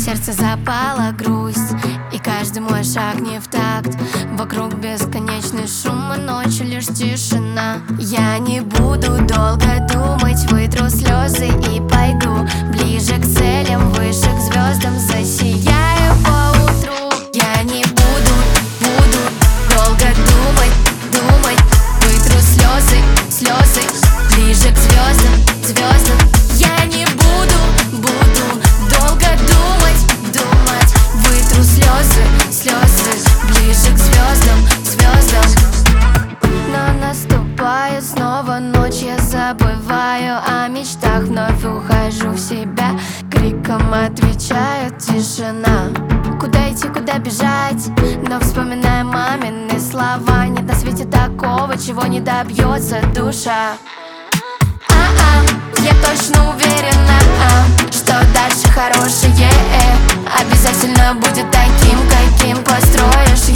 сердце запала грусть, и каждый мой шаг не в такт. Вокруг бесконечный шум, а ночью лишь тишина. Я не буду долго думать, вытру слезы и пойду ближе к целям, выше к звездам, засияю поутру. Я не буду долго думать, вытру слезы, ближе к звездам. Я не буду долго думать, вытру слезы, ближе к звездам. Но наступает снова ночь, я забываю о мечтах, вновь ухожу в себя, криком отвечает тишина. Куда идти, куда бежать, но вспоминаю мамины слова. Нет на свете такого, чего не добьется душа. Я точно уверена, что дальше хорошее обязательно будет таким, каким построишь.